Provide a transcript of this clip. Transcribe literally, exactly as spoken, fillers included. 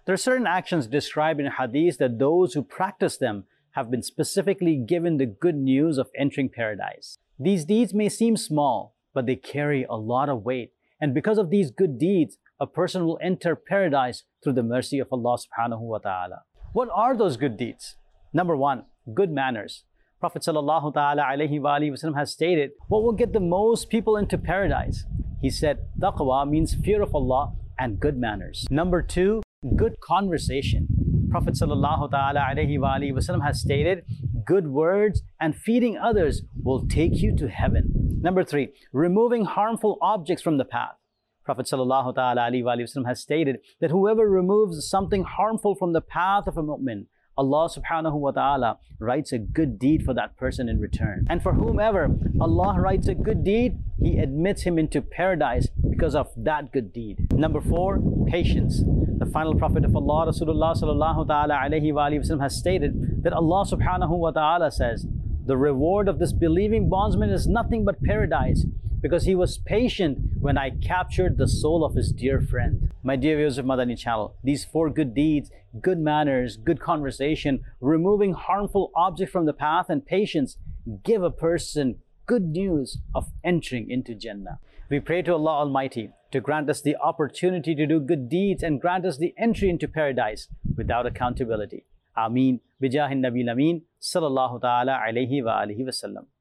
There are certain actions described in hadith that those who practice them have been specifically given the good news of entering paradise. These deeds may seem small, but they carry a lot of weight. And because of these good deeds, a person will enter paradise through the mercy of Allah subhanahu wa ta'ala. What are those good deeds? Number one, good manners. Prophet sallallahu ta'ala alayhi wa alihi wasallam has stated, what will get the most people into paradise? He said, taqwa means fear of Allah and good manners. Number two, good conversation. Prophet sallallahu ta'ala alayhi wa alihi wasallam has stated, good words and feeding others will take you to heaven. Number three, removing harmful objects from the path. Prophet sallallahu ta'ala alayhi wa alihi wasallam has stated that whoever removes something harmful from the path of a mu'min, Allah subhanahu wa ta'ala writes a good deed for that person in return. And for whomever Allah writes a good deed, He admits him into paradise because of that good deed. Number four, patience. The final prophet of Allah, Rasulullah sallallahu ta'ala alayhi wa alihi wasallam has stated that Allah subhanahu wa ta'ala says, the reward of this believing bondsman is nothing but paradise, because he was patient when I captured the soul of his dear friend. My dear viewers of Madani Channel, these four good deeds, good manners, good conversation, removing harmful objects from the path, and patience, give a person good news of entering into Jannah. We pray to Allah Almighty to grant us the opportunity to do good deeds and grant us the entry into paradise without accountability. Ameen. Bijahin Nabil Ameen. Sallallahu ta'ala alayhi wa alihi wa sallam.